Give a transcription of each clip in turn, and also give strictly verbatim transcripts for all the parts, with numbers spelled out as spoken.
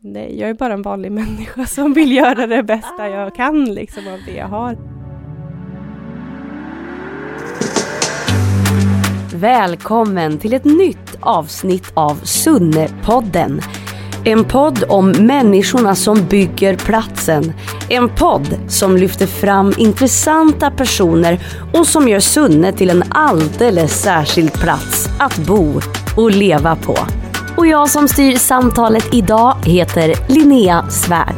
Nej, jag är bara en vanlig människa som vill göra det bästa jag kan liksom, av det jag har. Välkommen till ett nytt avsnitt av Sunne-podden. En podd om människorna som bygger platsen. En podd som lyfter fram intressanta personer och som gör Sunne till en alldeles särskild plats att bo och leva på. Och jag som styr samtalet idag heter Linnea Svärd.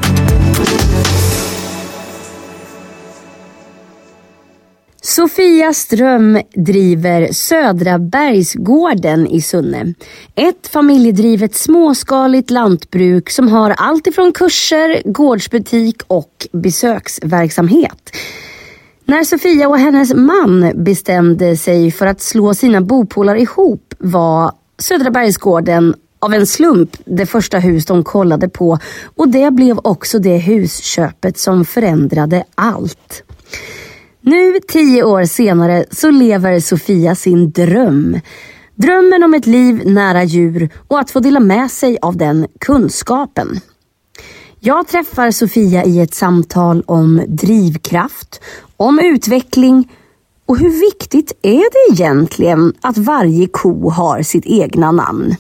Sofia Ström driver Södra Bergsgården i Sunne. Ett familjedrivet småskaligt lantbruk som har allt ifrån kurser, gårdsbutik och besöksverksamhet. När Sofia och hennes man bestämde sig för att slå sina bopålar ihop var Södra Bergsgården av en slump det första hus de kollade på, och det blev också det husköpet som förändrade allt. Nu tio år senare så lever Sofia sin dröm. Drömmen om ett liv nära djur och att få dela med sig av den kunskapen. Jag träffar Sofia i ett samtal om drivkraft, om utveckling och hur viktigt är det egentligen att varje ko har sitt egna namn.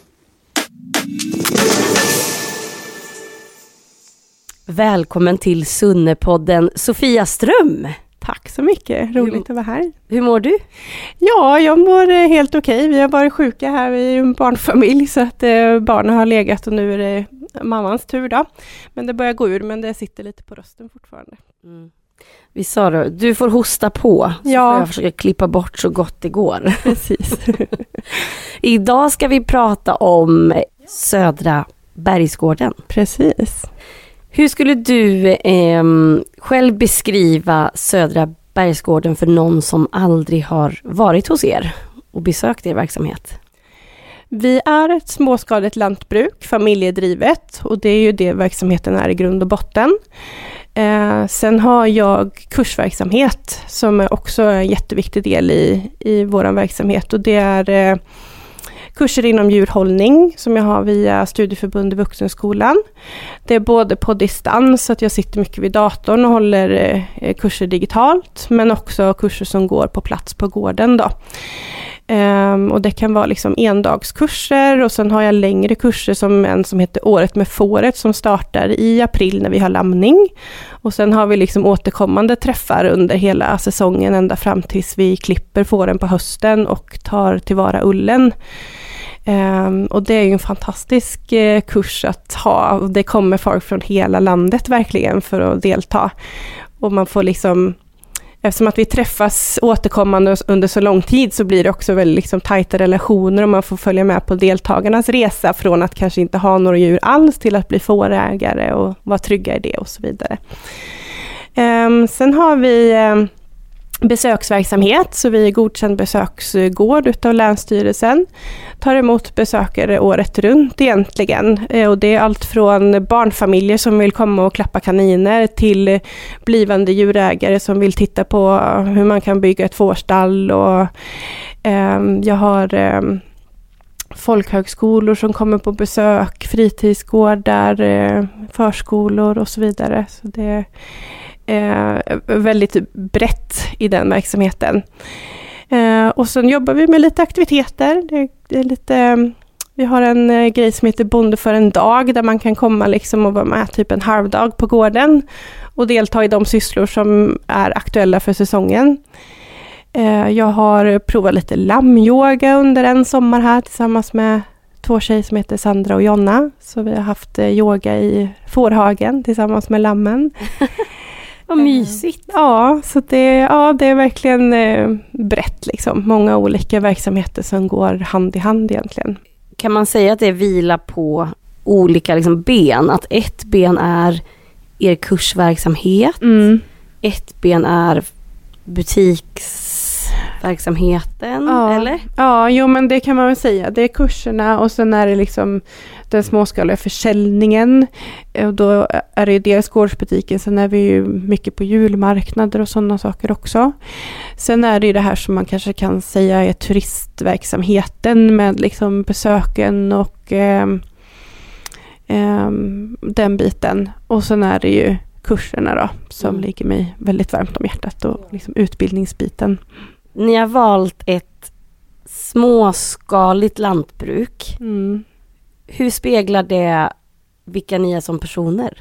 Välkommen till Sunne-podden, Sofia Ström. Tack så mycket, roligt hur, att vara här. Hur mår du? Ja, jag mår helt okej. Vi har varit sjuka här, vi är en barnfamilj så att eh, barnen har legat och nu är det mammans tur då. Men det börjar gå ur, men det sitter lite på rösten fortfarande. Mm. Vi sa då, du får hosta på så ja. får jag försöka klippa bort så gott det går. Precis. Idag ska vi prata om Södra Bergsgården. Precis. Hur skulle du eh, själv beskriva Södra Bergsgården för någon som aldrig har varit hos er och besökt er verksamhet? Vi är ett småskaligt lantbruk, familjedrivet, och det är ju det verksamheten är i grund och botten. Eh, sen har jag kursverksamhet som är också en jätteviktig del i, i vår verksamhet, och det är eh, kurser inom djurhållning som jag har via Studieförbundet Vuxenskolan. Det är både på distans, så att jag sitter mycket vid datorn och håller eh, kurser digitalt, men också kurser som går på plats på gården då. Um, och det kan vara liksom endagskurser, och sen har jag längre kurser som en som heter Året med fåret som startar i april när vi har lamning. Och sen har vi liksom återkommande träffar under hela säsongen ända fram tills vi klipper fåren på hösten och tar tillvara ullen. Um, och det är ju en fantastisk uh, kurs att ha. Det kommer folk från hela landet verkligen för att delta. Och man får liksom, eftersom att vi träffas återkommande under så lång tid, så blir det också väldigt liksom tajta relationer, och man får följa med på deltagarnas resa från att kanske inte ha några djur alls till att bli fårägare och vara trygga i det och så vidare. Um, sen har vi um, besöksverksamhet, så vi är godkänd besöksgård utav Länsstyrelsen. Tar emot besökare året runt egentligen, och det är allt från barnfamiljer som vill komma och klappa kaniner till blivande djurägare som vill titta på hur man kan bygga ett fårstall, och eh, jag har eh, folkhögskolor som kommer på besök, fritidsgårdar, eh, förskolor och så vidare. Så det är eh, väldigt brett i den verksamheten. Eh, och sen jobbar vi med lite aktiviteter. Det, det är lite, vi har en eh, grej som heter Bonde för en dag, där man kan komma liksom och vara med typ en halvdag på gården och delta i de sysslor som är aktuella för säsongen. Eh, jag har provat lite lammyoga under en sommar här tillsammans med två tjejer som heter Sandra och Jonna. Så vi har haft eh, yoga i fårhagen tillsammans med lammen. Vad mysigt. Ja, så det, ja, det är verkligen eh, brett liksom. Många olika verksamheter som går hand i hand egentligen. Kan man säga att det vilar på olika liksom, ben? Att ett ben är er kursverksamhet. Mm. Ett ben är butiksverksamheten, ja. eller? Ja, jo, men det kan man väl säga. Det är kurserna, och sen är det liksom den småskaliga försäljningen. Och då är det ju dels gårdsbutiken, sen är vi ju mycket på julmarknader och sådana saker också. Sen är det ju det här som man kanske kan säga är turistverksamheten med liksom besöken och eh, eh, den biten. Och sen är det ju kurserna då, som Mm. ligger mig väldigt varmt om hjärtat och liksom utbildningsbiten. Ni har valt ett småskaligt lantbruk. Mm. Hur speglar det vilka ni är som personer?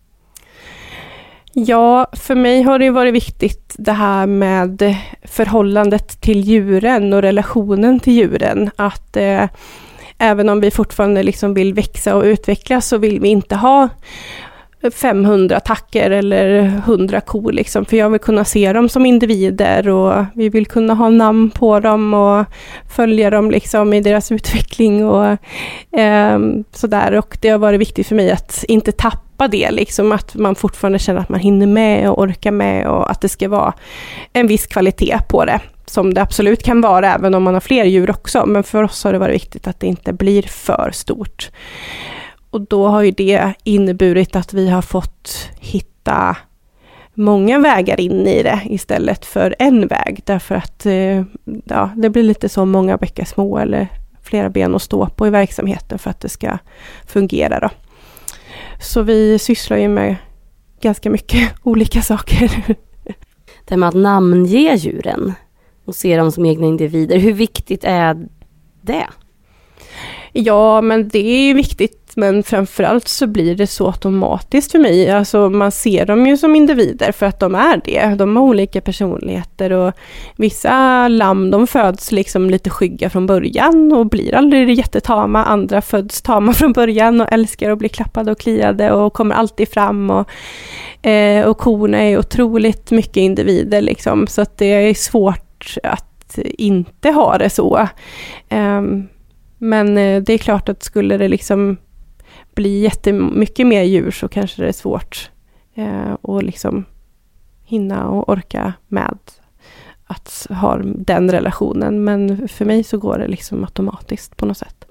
Ja, för mig har det varit viktigt det här med förhållandet till djuren och relationen till djuren. Att eh, även om vi fortfarande liksom vill växa och utvecklas så vill vi inte ha femhundra tackor eller hundra kor. Liksom, för jag vill kunna se dem som individer och vi vill kunna ha namn på dem och följa dem liksom i deras utveckling och eh, sådär. Och det har varit viktigt för mig att inte tappa det, liksom, att man fortfarande känner att man hinner med och orkar med och att det ska vara en viss kvalitet på det. Som det absolut kan vara även om man har fler djur också. Men för oss har det varit viktigt att det inte blir för stort. Och då har ju det inneburit att vi har fått hitta många vägar in i det istället för en väg. Därför att ja, det blir lite så många bäckar små eller flera ben att stå på i verksamheten för att det ska fungera då. Så vi sysslar ju med ganska mycket olika saker. Det med att namnge djuren och se dem som egna individer, hur viktigt är det? Ja, men det är viktigt, men framförallt så blir det så automatiskt för mig. Alltså man ser dem ju som individer för att de är det. De har olika personligheter och vissa lamm de föds liksom lite skygga från början och blir aldrig jättetama. Andra föds tama från början och älskar att bli klappade och kliade och kommer alltid fram. Och, eh, och korna är otroligt mycket individer liksom, så att det är svårt att inte ha det så. Um, Men det är klart att skulle det liksom bli jättemycket mer djur så kanske det är svårt eh, att liksom hinna och orka med att ha den relationen. Men för mig så går det liksom automatiskt på något sätt.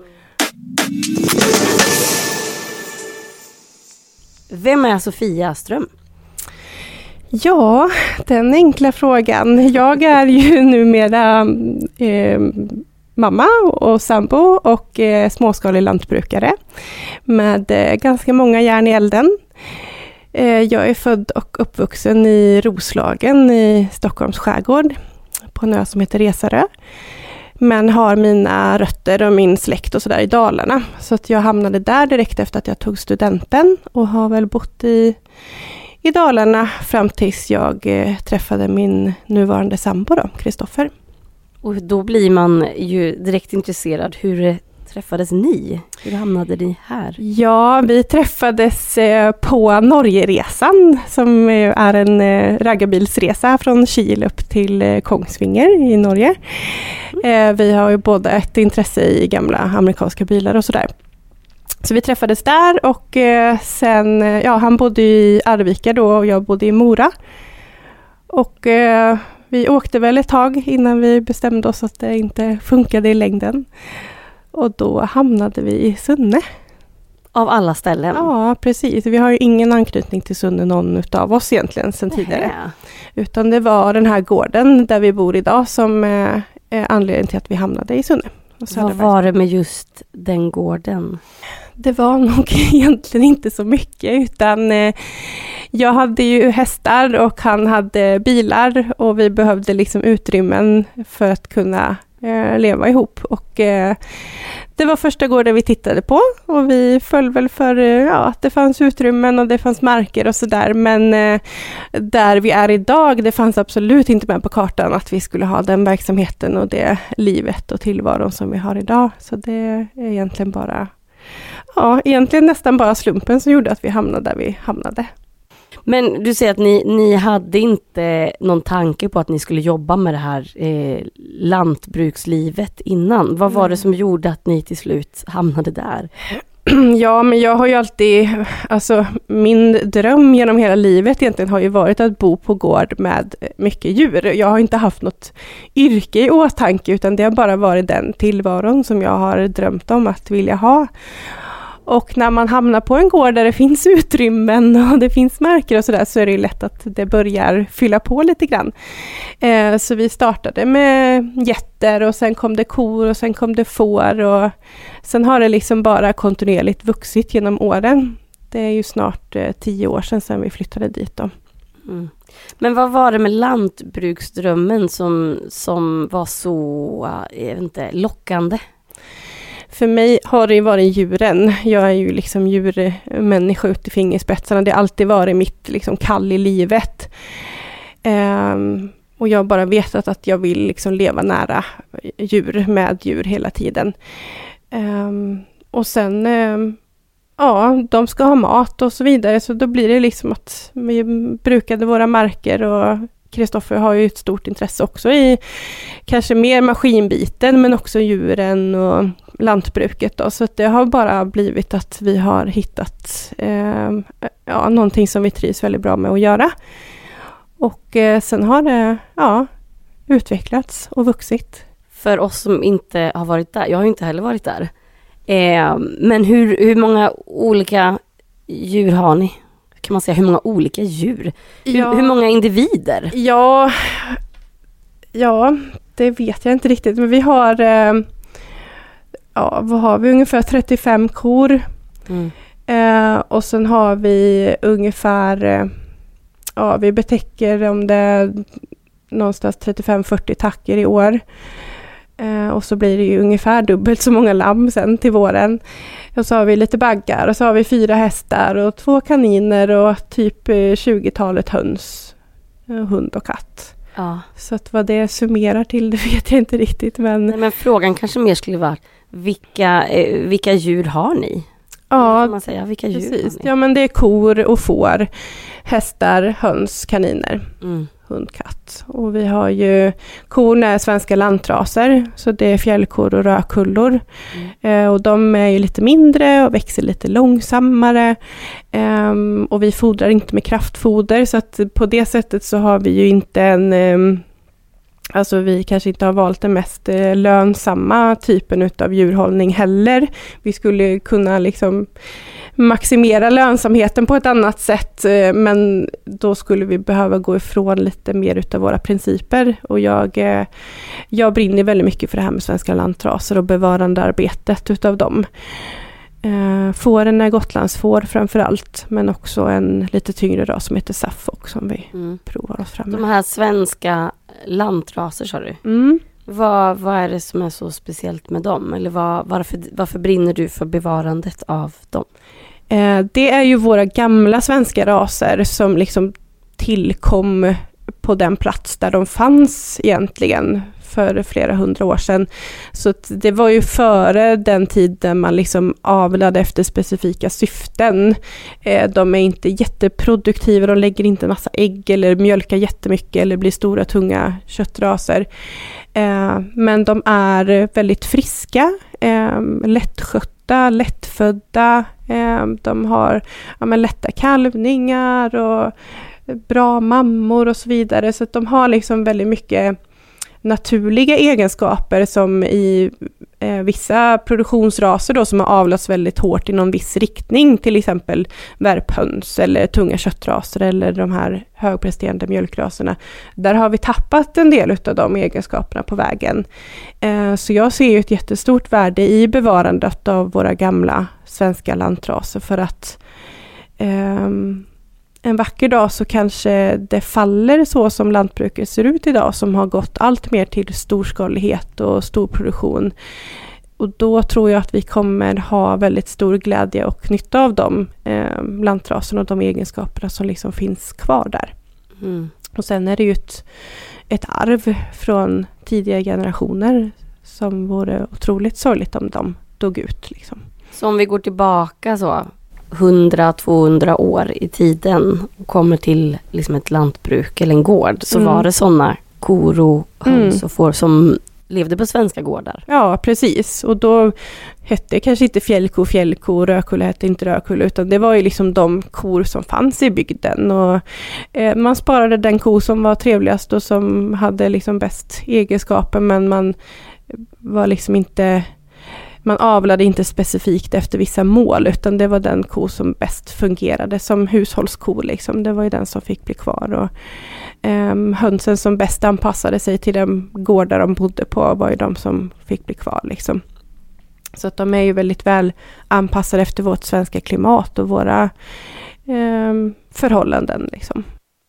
Vem är Sofia Ström? Ja, den enkla frågan. Jag är ju numera eh, mamma och sambo och eh, småskalig lantbrukare med eh, ganska många järn i elden. Eh, jag är född och uppvuxen i Roslagen i Stockholms skärgård på en ö som heter Resarö. Men har mina rötter och min släkt och sådär i Dalarna. Så att jag hamnade där direkt efter att jag tog studenten och har väl bott i, i Dalarna fram tills jag eh, träffade min nuvarande sambo då, Kristoffer. Och då blir man ju direkt intresserad. Hur träffades ni? Hur hamnade ni här? Ja, vi träffades på Norgeresan som är en raggarbilsresa från Kil upp till Kongsvinger i Norge. Vi har ju båda ett intresse i gamla amerikanska bilar och sådär. Så vi träffades där och sen, ja, han bodde i Arvika då och jag bodde i Mora. Och vi åkte väl ett tag innan vi bestämde oss att det inte funkade i längden. Och då hamnade vi i Sunne. Av alla ställen? Ja, precis. Vi har ju ingen anknytning till Sunne, någon utav oss egentligen sedan tidigare. Nähä. Utan det var den här gården där vi bor idag som är anledningen till att vi hamnade i Sunne. Vad var det med just den gården? Det var nog egentligen inte så mycket, utan eh, jag hade ju hästar och han hade bilar och vi behövde liksom utrymmen för att kunna eh, leva ihop. Och eh, det var första gården vi tittade på och vi föll väl för eh, ja, att det fanns utrymmen och det fanns marker och sådär. Men eh, där vi är idag, det fanns absolut inte med på kartan att vi skulle ha den verksamheten och det livet och tillvaron som vi har idag. Så det är egentligen bara Ja, egentligen nästan bara slumpen som gjorde att vi hamnade där vi hamnade. Men du säger att ni, ni hade inte någon tanke på att ni skulle jobba med det här eh, lantbrukslivet innan. Vad var det som gjorde att ni till slut hamnade där? Ja, men jag har ju alltid, alltså min dröm genom hela livet egentligen har ju varit att bo på gård med mycket djur. Jag har inte haft något yrke i åtanke utan det har bara varit den tillvaron som jag har drömt om att vilja ha. Och när man hamnar på en gård där det finns utrymmen och det finns marker och sådär så är det lätt att det börjar fylla på lite grann. Eh, så vi startade med getter och sen kom det kor och sen kom det får och sen har det liksom bara kontinuerligt vuxit genom åren. det är ju snart eh, tio år sedan, sedan vi flyttade dit då. Mm. Men vad var det med lantbruksdrömmen som, som var så jag vet inte, lockande? För mig har det ju varit djuren. Jag är ju liksom djurmänniska ut i fingerspetsarna. Det har alltid varit mitt liksom kall i livet. Um, och jag har bara vetat att jag vill liksom leva nära djur, med djur hela tiden. Um, och sen, um, ja, de ska ha mat och så vidare. Så då blir det liksom att vi brukade våra marker, och Kristoffer har ju ett stort intresse också i kanske mer maskinbiten, men också djuren och lantbruket då. Så att det har bara blivit att vi har hittat eh, ja, någonting som vi trivs väldigt bra med att göra. Och eh, sen har det ja, utvecklats och vuxit. För oss som inte har varit där, jag har ju inte heller varit där. Eh, men hur, hur många olika djur har ni? Kan man säga, hur många olika djur? Hur, ja, hur många individer? Ja, ja, det vet jag inte riktigt. Men vi har, eh, ja, vad har vi? Ungefär trettiofem kor. Mm. Eh, och sen har vi ungefär, eh, ja, vi betäcker om det är någonstans trettiofem fyrtio tacker i år. Eh, och så blir det ju ungefär dubbelt så många lamm sen till våren. Och så har vi lite baggar, och så har vi fyra hästar och två kaniner och typ tjugotalet höns, hund och katt. Ja. Så att vad det summerar till, det vet jag inte riktigt. Men, Nej, men frågan kanske mer skulle vara, vilka, eh, vilka djur har ni? Ja, kan man säga, vilka djur precis. har ni? Ja, men det är kor och får, hästar, höns, kaniner. Mm. Hund, katt. Och vi har ju korna är svenska lantraser, så det är fjällkor och rödkullor. Mm. Eh, och de är ju lite mindre och växer lite långsammare. Eh, och vi fodrar inte med kraftfoder, så att på det sättet så har vi ju inte en... Eh, alltså vi kanske inte har valt den mest eh, lönsamma typen utav djurhållning heller. Vi skulle kunna liksom maximera lönsamheten på ett annat sätt, eh, men då skulle vi behöva gå ifrån lite mer utav våra principer. Och jag, eh, jag brinner väldigt mycket för det här med svenska lantraser och bevarandearbetet utav dem. Eh, fåren är Gotlandsfår framförallt, men också en lite tyngre ras som heter Suffolk som vi mm. provar oss fram med. De här svenska lantraser, sa du? Mm. Vad, vad är det som är så speciellt med dem? Eller vad, varför, varför brinner du för bevarandet av dem? Eh, det är ju våra gamla svenska raser som liksom tillkom på den plats där de fanns egentligen för flera hundra år sedan. Så det var ju före den tiden man liksom avlade efter specifika syften. Eh, de är inte jätteproduktiva, de lägger inte en massa ägg eller mjölkar jättemycket eller blir stora tunga köttraser. Eh, men de är väldigt friska, eh, lättskötta, lättfödda. Eh, de har ja, men lätta kalvningar och bra mammor och så vidare. Så att de har liksom väldigt mycket naturliga egenskaper som i eh, vissa produktionsraser då, som har avlats väldigt hårt i någon viss riktning, till exempel värphöns eller tunga köttraser eller de här högpresterande mjölkraserna. Där har vi tappat en del av de egenskaperna på vägen. Eh, så jag ser ju ett jättestort värde i bevarandet av våra gamla svenska lantraser, för att eh, en vacker dag så kanske det faller så som lantbruket ser ut idag, som har gått allt mer till storskalighet och storproduktion. Och då tror jag att vi kommer ha väldigt stor glädje och nytta av de eh, lantraserna och de egenskaperna som liksom finns kvar där. Mm. Och sen är det ju ett, ett arv från tidigare generationer som vore otroligt sorgligt om de dog ut. Liksom. Så om vi går tillbaka så hundra till tvåhundra år i tiden och kommer till liksom ett lantbruk eller en gård, så mm. var det sådana kor och höns mm. och får som levde på svenska gårdar. Ja, precis. Och då hette det kanske inte fjällko, fjällko, rödkulla hette inte rödkulla, utan det var ju liksom de kor som fanns i bygden. Och eh, man sparade den ko som var trevligast och som hade liksom bäst egenskaper, men man var liksom inte... Man avlade inte specifikt efter vissa mål, utan det var den ko som bäst fungerade som hushållsko. Liksom. Det var ju den som fick bli kvar. Och, um, hönsen som bäst anpassade sig till den gård där de bodde på var ju de som fick bli kvar. Liksom. Så att de är ju väldigt väl anpassade efter vårt svenska klimat och våra eh, förhållanden liksom.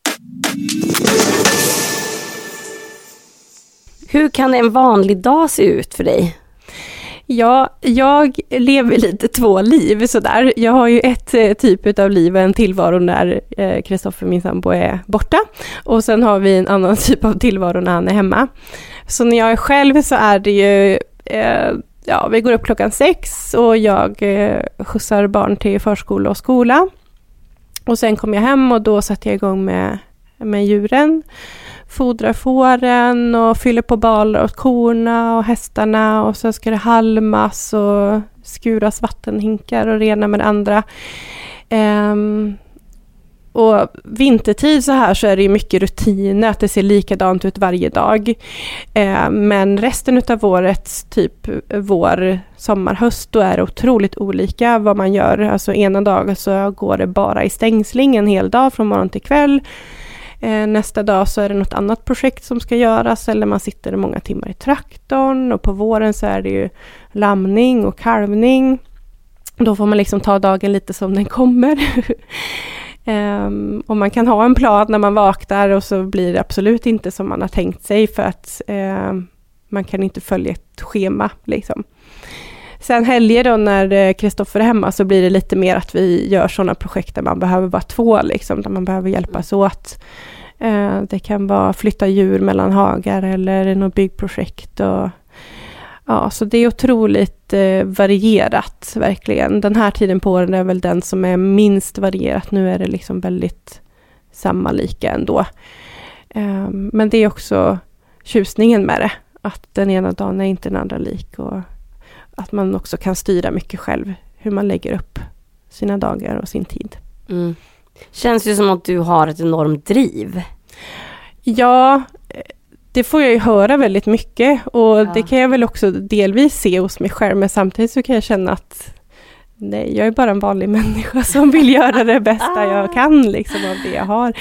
Hur kan en vanlig dag se ut för dig? Ja, jag lever lite två liv sådär. Jag har ju ett eh, typ av liv, en tillvaro när Kristoffer, eh, min sambo, är borta. Och sen har vi en annan typ av tillvaro när han är hemma. Så när jag är själv så är det ju, eh, ja, vi går upp klockan sex och jag eh, skjutsar barn till förskola och skola. Och sen kommer jag hem och då sätter jag igång med, med djuren. Fodrar fåren och fyller på balar åt korna och hästarna, och så ska det halmas och skuras vattenhinkar och rena med det andra. Um, och vintertid så här så är det ju mycket rutiner, att det ser likadant ut varje dag. Uh, men resten av året, typ vår, sommar, höst, då är det otroligt olika vad man gör. Alltså ena dagen så går det bara i stängsling en hel dag från morgon till kväll. Nästa dag så är det något annat projekt som ska göras, eller man sitter många timmar i traktorn, och på våren så är det ju lamning och kalvning. Då får man liksom ta dagen lite som den kommer. um, och man kan ha en plan när man vaknar och så blir det absolut inte som man har tänkt sig, för att um, man kan inte följa ett schema liksom. Sen helger då när Kristoffer är hemma så blir det lite mer att vi gör sådana projekt där man behöver vara två liksom, där man behöver hjälpas åt. Eh, det kan vara flytta djur mellan hagar eller något byggprojekt. Och, ja, så det är otroligt eh, varierat verkligen. Den här tiden på året är väl den som är minst varierat. Nu är det liksom väldigt samma lika ändå. Eh, men det är också tjusningen med det. Att den ena dagen är inte den andra lik, och att man också kan styra mycket själv hur man lägger upp sina dagar och sin tid. Mm. Känns ju som att du har ett enormt driv. Ja, det får jag ju höra väldigt mycket, och ja. Det kan jag väl också delvis se hos mig själv, men samtidigt så kan jag känna att nej, jag är bara en vanlig människa som vill göra det bästa jag kan liksom, av det jag har.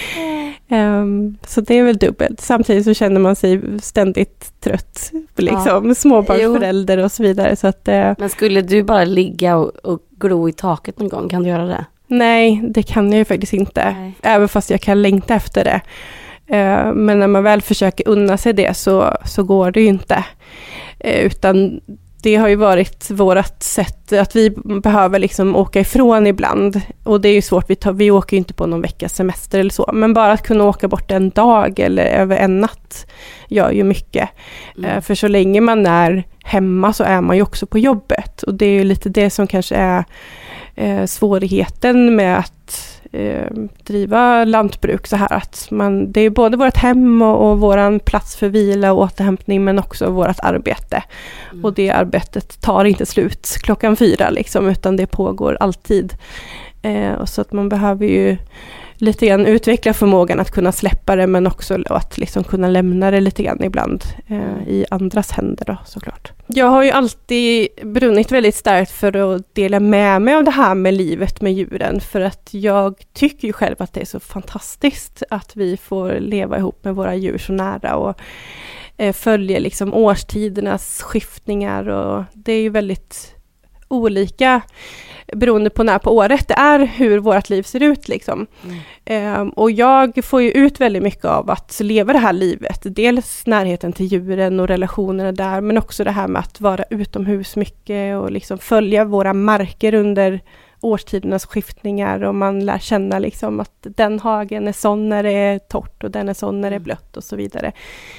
Um, så det är väl dubbelt. Samtidigt så känner man sig ständigt trött, liksom, ja. Småbarnsförälder och så vidare. Så att, uh, men skulle du bara ligga och, och glo i taket någon gång, kan du göra det? Nej, det kan jag ju faktiskt inte. Nej. Även fast jag kan längta efter det. Uh, men när man väl försöker unna sig det så, så går det ju inte. Uh, utan det har ju varit vårt sätt att vi behöver liksom åka ifrån ibland. Och det är ju svårt, vi, tar, vi åker ju inte på någon veckas semester eller så. Men bara att kunna åka bort en dag eller över en natt gör ju mycket. Mm. Uh, för så länge man är hemma så är man ju också på jobbet. Och det är ju lite det som kanske är uh, svårigheten med att Eh, driva lantbruk så här, att man, det är både vårt hem och, och våran plats för vila och återhämtning, men också vårt arbete. Mm. Och det arbetet tar inte slut klockan fyra liksom, utan det pågår alltid. Eh, och så att man behöver ju lite grann utveckla förmågan att kunna släppa det, men också att liksom kunna lämna det lite grann ibland eh, i andras händer då, såklart. Jag har ju alltid brunnit väldigt starkt för att dela med mig av det här med livet med djuren, för att jag tycker ju själv att det är så fantastiskt att vi får leva ihop med våra djur så nära och eh, följa liksom årstidernas skiftningar, och det är ju väldigt olika beroende på när på året det är, hur vårt liv ser ut liksom. Mm. Um, och jag får ju ut väldigt mycket av att leva det här livet. Dels närheten till djuren och relationerna där, men också det här med att vara utomhus mycket och liksom följa våra marker under årstidernas skiftningar, och man lär känna liksom att den hagen är sån när det är torrt och den är sån när det är blött och så vidare.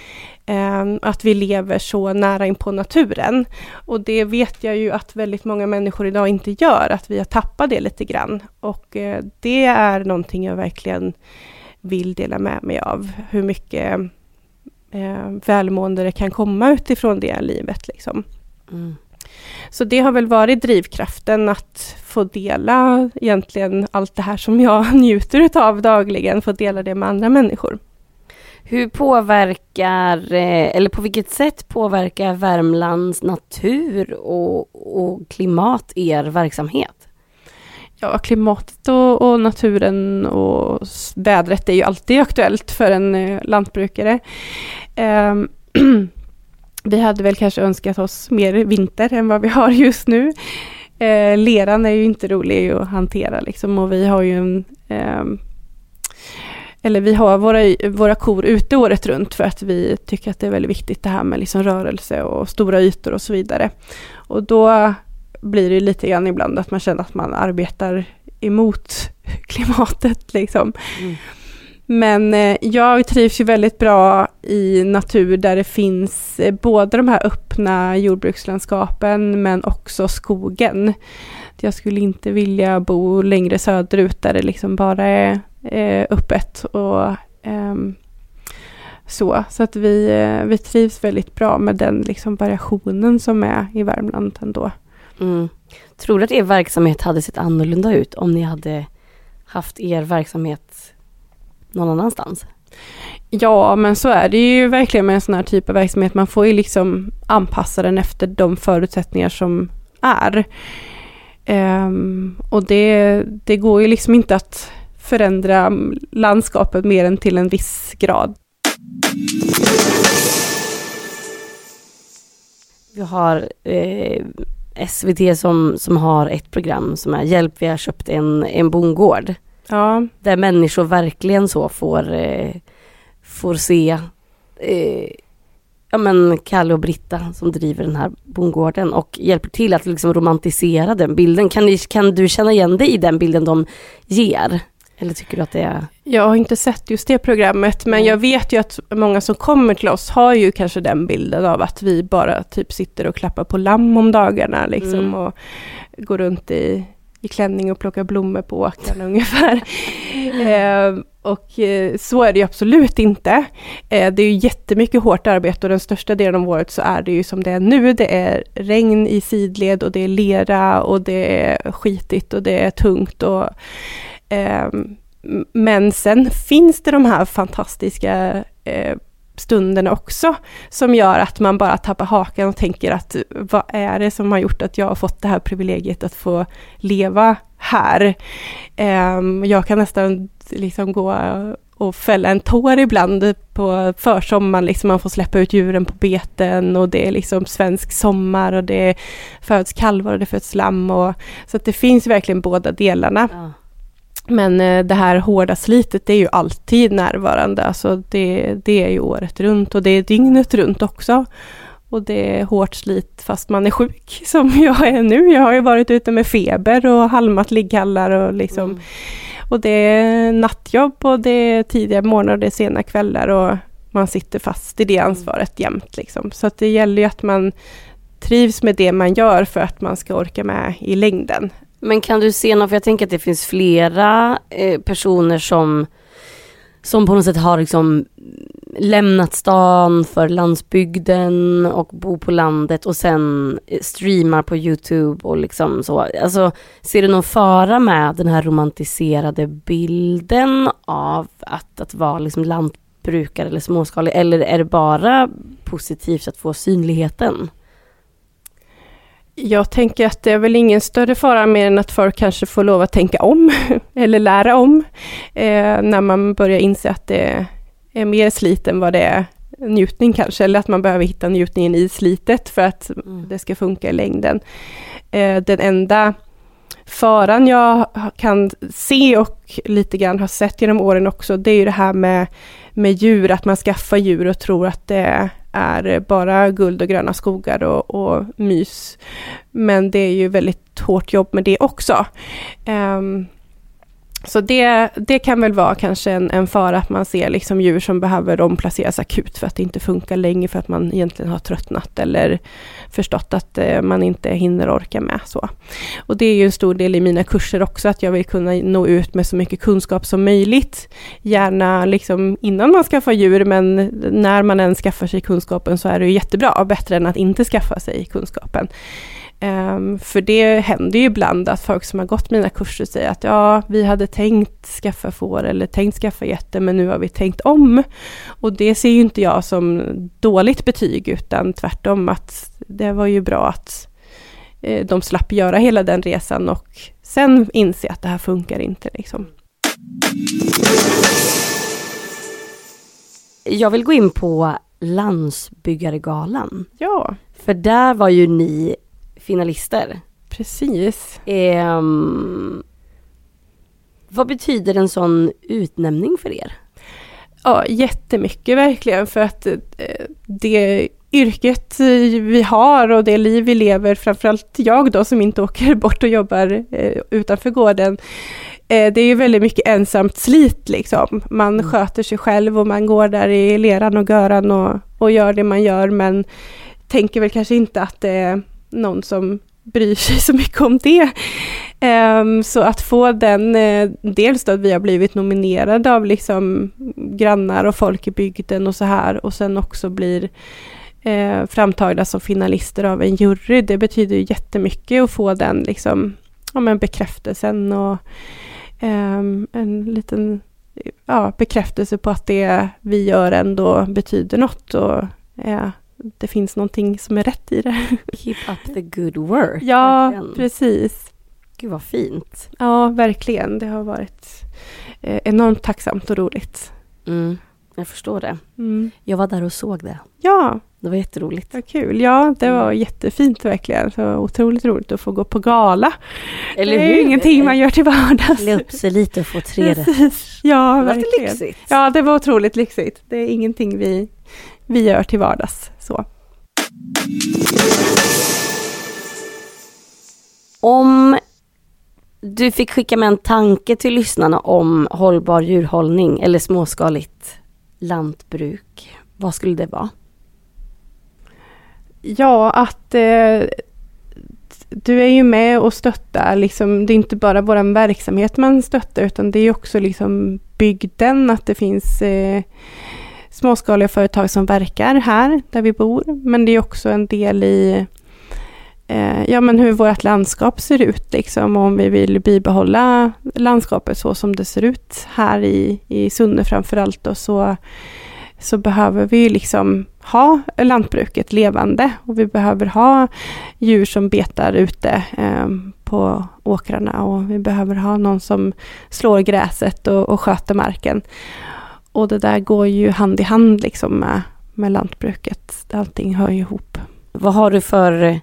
Um, att vi lever så nära in på naturen, och det vet jag ju att väldigt många människor idag inte gör, att vi har tappat det lite grann, och uh, det är någonting jag verkligen vill dela med mig av, hur mycket uh, välmående det kan komma utifrån det livet liksom. Mm. Så det har väl varit drivkraften att få dela egentligen allt det här som jag njuter av dagligen, få dela det med andra människor. Hur påverkar, eller på vilket sätt påverkar Värmlands natur och, och klimat er verksamhet? Ja, klimatet och, och naturen och vädret är ju alltid aktuellt för en eh, lantbrukare. Eh, vi hade väl kanske önskat oss mer vinter än vad vi har just nu. Eh, leran är ju inte rolig att hantera liksom, och vi har ju en eh, eller vi har våra, våra kor ute året runt för att vi tycker att det är väldigt viktigt det här med liksom rörelse och stora ytor och så vidare. Och då blir det lite grann ibland att man känner att man arbetar emot klimatet liksom. Mm. Men eh, jag trivs ju väldigt bra i natur där det finns eh, både de här öppna jordbrukslandskapen men också skogen. Jag skulle inte vilja bo längre söderut där det liksom bara är eh, öppet och eh, så. Så att vi, eh, vi trivs väldigt bra med den liksom variationen som är i Värmland ändå. Mm. Tror du att er verksamhet hade sett annorlunda ut om ni hade haft er verksamhet någon annanstans? Ja, men så är det ju verkligen med en sån här typ av verksamhet. Man får ju liksom anpassa den efter de förutsättningar som är. Um, och det, det går ju liksom inte att förändra landskapet mer än till en viss grad. Vi har eh, S V T som, som har ett program som är Hjälp, vi har köpt en, en bondgård. Ja. Där människor verkligen så får, eh, får se eh, ja, men Kalle och Britta som driver den här bondgården och hjälper till att liksom romantisera den bilden. Kan, ni, kan du känna igen dig i den bilden de ger? Eller tycker du att det är... Jag har inte sett just det programmet, men mm. jag vet ju att många som kommer till oss har ju kanske den bilden av att vi bara typ sitter och klappar på lamm om dagarna liksom, mm. och går runt i, i klänning och plockar blommor på åkern ungefär. eh, och eh, så är det ju absolut inte. Eh, det är ju jättemycket hårt arbete och den största delen av året så är det ju som det är nu. Det är regn i sidled och det är lera och det är skitigt och det är tungt och eh, men sen finns det de här fantastiska eh, stunderna också som gör att man bara tappar hakan och tänker att vad är det som har gjort att jag har fått det här privilegiet att få leva här. Eh, jag kan nästan liksom gå och fälla en tår ibland på försommaren. Liksom man får släppa ut djuren på beten och det är liksom svensk sommar och det föds kalvar och det föds lamm. Och, så att det finns verkligen båda delarna. Ja. Men eh, det här hårda slitet det är ju alltid närvarande. Alltså det, det är ju året runt och det är dygnet runt också. Och det är hårt slit fast man är sjuk som jag är nu. Jag har ju varit ute med feber och halmat ligghallar och liksom... Mm. Och det är nattjobb och det är tidiga morgnar och det är sena kvällar och man sitter fast i det ansvaret jämt liksom. Så att det gäller ju att man trivs med det man gör för att man ska orka med i längden. Men kan du se något, för jag tänker att det finns flera eh, personer som, som på något sätt har liksom lämnat stan för landsbygden och bor på landet och sen streamar på YouTube och liksom så. Alltså, ser du någon fara med den här romantiserade bilden av att, att vara liksom lantbrukare eller småskalig, eller är det bara positivt att få synligheten? Jag tänker att det är väl ingen större fara mer än att folk kanske får lov att tänka om eller lära om eh, när man börjar inse att det är mer slit än vad det är njutning kanske, eller att man behöver hitta njutningen i slitet för att mm. det ska funka i längden. Eh, den enda faran jag kan se och lite grann har sett genom åren också, det är ju det här med, med djur, att man skaffar djur och tror att det är bara guld och gröna skogar och, och mys. Men det är ju väldigt hårt jobb med det också. Um, så det, det kan väl vara kanske en, en fara att man ser liksom djur som behöver omplaceras akut för att det inte funkar länge för att man egentligen har tröttnat eller förstått att eh, man inte hinner orka med så. Och det är ju en stor del i mina kurser också, att jag vill kunna nå ut med så mycket kunskap som möjligt. Gärna liksom innan man skaffar djur, men när man än skaffar sig kunskapen så är det ju jättebra, bättre än att inte skaffa sig kunskapen. Um, för det händer ju ibland att folk som har gått mina kurser säger att ja, vi hade tänkt skaffa får eller tänkt skaffa getter, men nu har vi tänkt om. Och det ser ju inte jag som dåligt betyg, utan tvärtom att det var ju bra att eh, de slapp göra hela den resan och sen inse att det här funkar inte liksom. Jag vill gå in på Landsbyggargalan. Ja. För där var ju ni finalister. Precis. Um, vad betyder en sån utnämning för er? Ja, jättemycket verkligen, för att eh, det yrket vi har och det liv vi lever, framförallt jag då som inte åker bort och jobbar eh, utanför gården, eh, det är ju väldigt mycket ensamt slit liksom. Man mm. sköter sig själv och man går där i leran och göran och, och gör det man gör, men tänker väl kanske inte att det är någon som bryr sig så mycket om det. Um, så att få den, uh, dels då att vi har blivit nominerade av liksom grannar och folk i bygden och så här, och sen också blir uh, framtagna som finalister av en jury, det betyder ju jättemycket att få den liksom, ja, men bekräftelsen och um, en liten ja, bekräftelse på att det vi gör ändå betyder något och uh, det finns någonting som är rätt i det. Keep up the good work. Ja, verkligen. Precis. Gud vad fint. Ja, verkligen. Det har varit eh, enormt tacksamt och roligt. Mm, jag förstår det. Mm. Jag var där och såg det. Ja. Det var jätteroligt. Vad kul. Ja, det var mm. jättefint verkligen. Så otroligt roligt att få gå på gala. Eller det är hur? ju ingenting man gör till vardags. Klä upp sig lite och få tre rätt. Ja, det var verkligen. lyxigt. Ja, det var otroligt lyxigt. Det är ingenting vi, vi gör till vardags. Så. Om du fick skicka med en tanke till lyssnarna om hållbar djurhållning eller småskaligt lantbruk, vad skulle det vara? Ja, att eh, du är ju med och stöttar. Liksom, det är inte bara vår verksamhet man stöttar, utan det är också liksom bygden, att det finns eh, småskaliga företag som verkar här där vi bor. Men det är också en del i eh, ja, men hur vårt landskap ser ut. Liksom, om vi vill bibehålla landskapet så som det ser ut här i, i Sunne framförallt. Och så, så behöver vi liksom ha lantbruket levande. Och vi behöver ha djur som betar ute eh, på åkrarna. Och vi behöver ha någon som slår gräset och, och sköter marken. Och det där går ju hand i hand liksom med, med lantbruket. Allting hör ju ihop. Vad har du för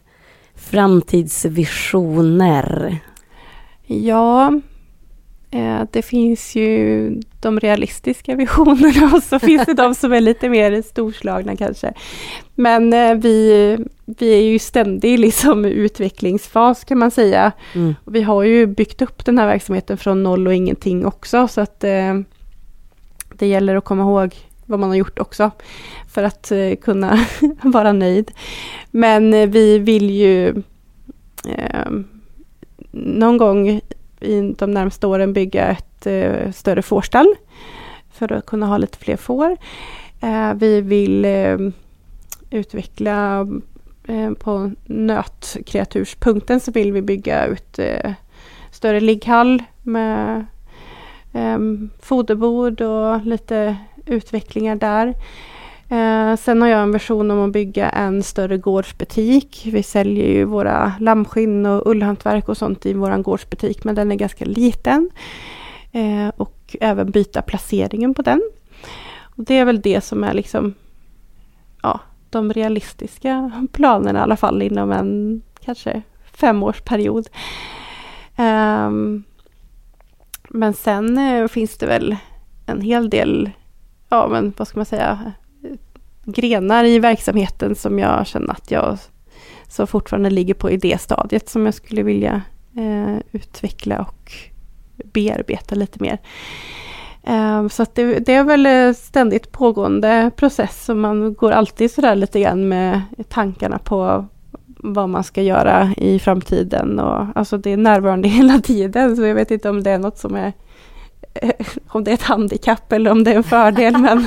framtidsvisioner? Ja, eh, det finns ju de realistiska visionerna och så finns det de som är lite mer storslagna kanske. Men eh, vi, vi är ju ständigt liksom i utvecklingsfas kan man säga. Mm. Och vi har ju byggt upp den här verksamheten från noll och ingenting också, så att eh, det gäller att komma ihåg vad man har gjort också för att eh, kunna vara nöjd. Men eh, vi vill ju eh, någon gång i de närmaste åren bygga ett eh, större fårstall för att kunna ha lite fler får. Eh, vi vill eh, utveckla eh, på nötkreaturspunkten, så vill vi bygga ut eh, större ligghall med Um, foderbord och lite utvecklingar där. Uh, sen har jag en version om att bygga en större gårdsbutik. Vi säljer ju våra lammskinn och ullhantverk och sånt i våran gårdsbutik, men den är ganska liten. Uh, och även byta placeringen på den. Och det är väl det som är liksom ja, de realistiska planerna i alla fall inom en kanske femårsperiod. Um, Men sen eh, finns det väl en hel del, ja men vad ska man säga, grenar i verksamheten som jag känner att jag så fortfarande ligger på idéstadiet som jag skulle vilja eh, utveckla och bearbeta lite mer. Eh, så att det, det är väl ständigt pågående process, och man går alltid sådär lite grann med tankarna på vad man ska göra i framtiden, och alltså det är närvarande hela tiden, så jag vet inte om det är något som är om det är ett handikapp eller om det är en fördel, men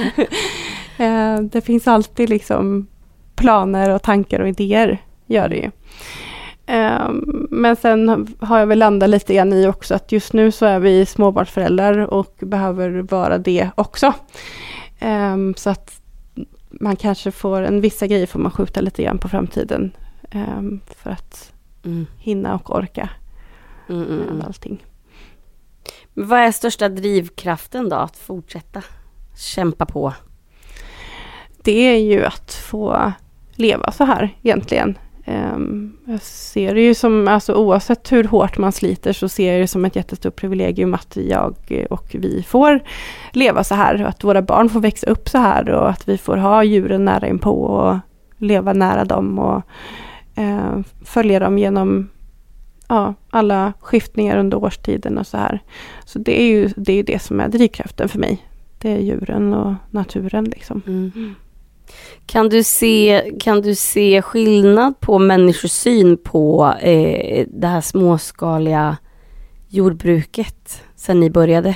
det finns alltid liksom planer och tankar och idéer, gör det ju. Men sen har jag väl landat lite grann i också att just nu så är vi småbarnsföräldrar och behöver vara det också, så att man kanske får en vissa grejer får man skjuta lite grann på framtiden um, för att mm. hinna och orka mm, mm, med allting. Men vad är största drivkraften då att fortsätta kämpa på? det är ju att få leva så här egentligen. Um, jag ser det ju som, alltså oavsett hur hårt man sliter så ser jag det som ett jättestort privilegium att jag och vi får leva så här. Att våra barn får växa upp så här och att vi får ha djuren nära inpå och leva nära dem och uh, följa dem genom ja, alla skiftningar under årstiden och så här. Så det är ju det, är det som är drivkraften för mig. Det är djuren och naturen liksom. Mm. Kan du se, kan du se skillnad på människors syn på eh, det här småskaliga jordbruket sen ni började?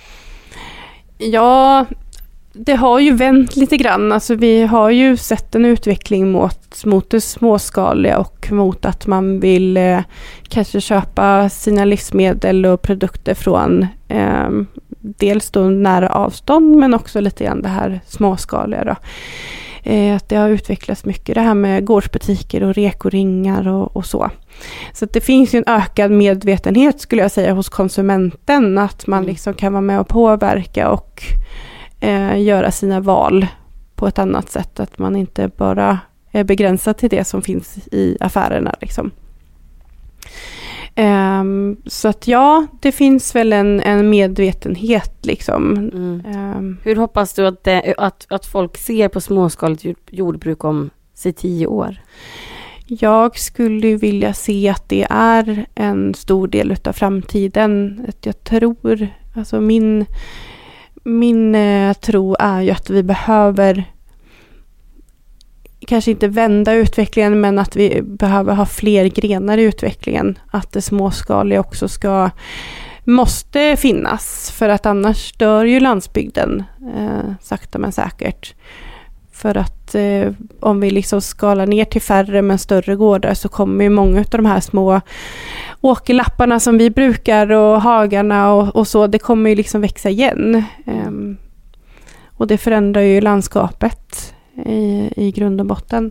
Ja, det har ju vänt lite grann. Alltså vi har ju sett en utveckling mot, mot det småskaliga och mot att man vill eh, kanske köpa sina livsmedel och produkter från eh, dels då nära avstånd men också lite grann det här småskaliga då. Eh, att det har utvecklats mycket det här med gårdsbutiker och rekoringar och, och så. Så att det finns ju en ökad medvetenhet skulle jag säga hos konsumenten att man liksom kan vara med och påverka och eh, göra sina val på ett annat sätt. Att man inte bara är begränsad till det som finns i affärerna liksom. Um, så att ja, det finns väl en, en medvetenhet liksom. Mm. Um, Hur hoppas du att, det, att, att folk ser på småskaligt jordbruk om sig tio år? Jag skulle vilja se att det är en stor del utav framtiden. Att jag tror, alltså min, min eh, tro är ju att vi behöver kanske inte vända utvecklingen men att vi behöver ha fler grenar i utvecklingen. Att det småskaliga också ska måste finnas för att annars dör ju landsbygden eh, sakta men säkert. För att eh, om vi liksom skalar ner till färre men större gårdar så kommer ju många av de här små åkerlapparna som vi brukar och hagarna och, och så, det kommer ju liksom växa igen. Um, och det förändrar ju landskapet i, i grund och botten.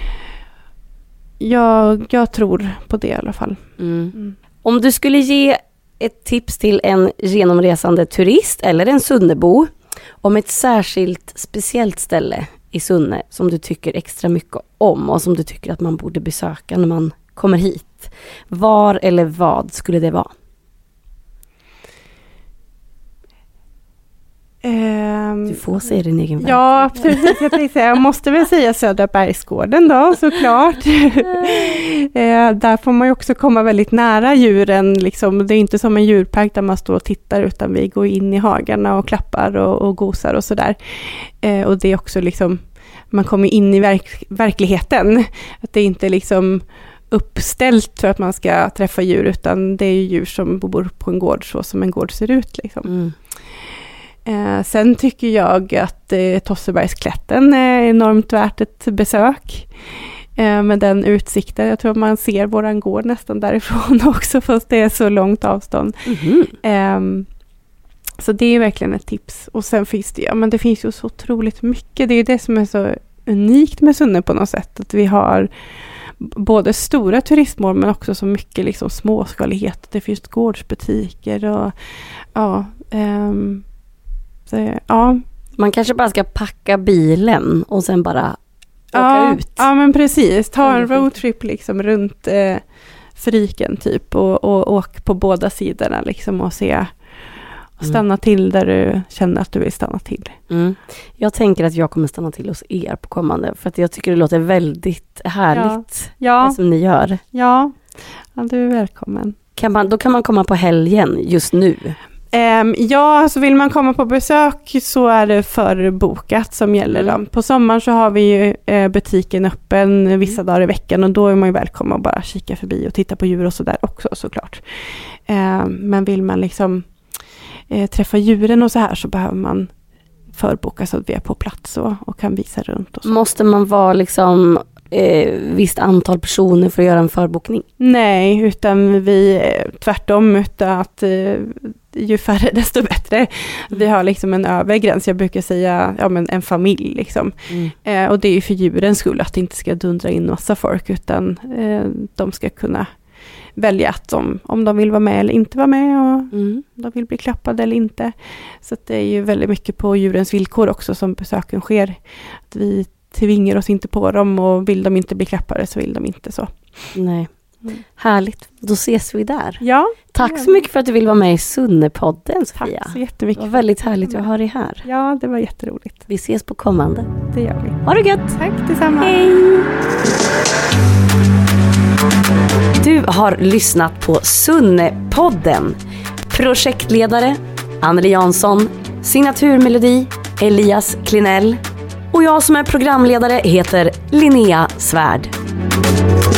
Jag, jag tror på det i alla fall. Mm. Mm. Om du skulle ge ett tips till en genomresande turist eller en Sunnebo om ett särskilt speciellt ställe i Sunne som du tycker extra mycket om och som du tycker att man borde besöka när man kommer hit. Var eller vad skulle det vara? Um, du får säga din egen väg. Ja, precis. Jag, tänkte, jag måste väl säga Södra Bergsgården då, såklart. eh, där får man ju också komma väldigt nära djuren. Liksom. Det är inte som en djurpark där man står och tittar utan vi går in i hagarna och klappar och, och gosar och sådär. Eh, och det är också liksom, man kommer in i verk, verkligheten. Att det är inte liksom uppställt för att man ska träffa djur utan det är ju djur som bor på en gård så som en gård ser ut liksom. Mm. Eh, sen tycker jag att eh, Tossebergsklätten är enormt värt ett besök. Eh, med den utsikten. Jag tror man ser våran gård nästan därifrån också fast det är så långt avstånd. Mm-hmm. Eh, så det är verkligen ett tips. Och sen finns det, ja, men det finns ju så otroligt mycket. Det är det som är så unikt med Sunne på något sätt. Att vi har både stora turistmål men också så mycket liksom småskalighet. Det finns gårdsbutiker och ja... Ehm, Så, ja. Man kanske bara ska packa bilen och sen bara åka ja, ut. Ja, men precis. Ta en roadtrip liksom runt eh, Fryken typ och, och åk på båda sidorna liksom och se och stanna mm. till där du känner att du vill stanna till. Mm. Jag tänker att jag kommer stanna till hos er på kommande för att jag tycker det låter väldigt härligt ja. Ja. det som ni gör. Ja, ja du är välkommen. Kan man, då kan man komma på helgen just nu. Um, ja, så vill man komma på besök så är det förbokat som gäller. Mm. Då. På sommaren så har vi ju eh, butiken öppen vissa dagar i veckan och då är man ju välkommen att bara kika förbi och titta på djur och så där också såklart. Um, men vill man liksom eh, träffa djuren och så här så behöver man förboka så att vi är på plats och, och kan visa runt. Och så. Måste man vara liksom eh, visst antal personer för att göra en förbokning? Nej, utan vi tvärtom utan att eh, ju färre desto bättre. Mm. Vi har liksom en övre gräns. Jag brukar säga ja, men en familj liksom. Mm. Eh, och det är ju för djurens skull att det inte ska dundra in massa folk utan eh, de ska kunna välja att de, om de vill vara med eller inte vara med och Mm. om de vill bli klappade eller inte. Så att det är ju väldigt mycket på djurens villkor också som besöken sker. Att vi tvingar oss inte på dem och vill de inte bli klappade så vill de inte så. Nej. Mm. Härligt. Då ses vi där. Ja. Tack så mycket för att du vill vara med i Sunnepodden, Sofia. Tack så jättemycket. Det var väldigt härligt att ha dig här. Ja, det var jätteroligt. Vi ses på kommande. Det gör vi. Ha det gött! Tack detsamma. Hej! Du har lyssnat på Sunnepodden. Projektledare Anneli Jansson, signaturmelodi Elias Klinell och jag som är programledare heter Linnea Svärd.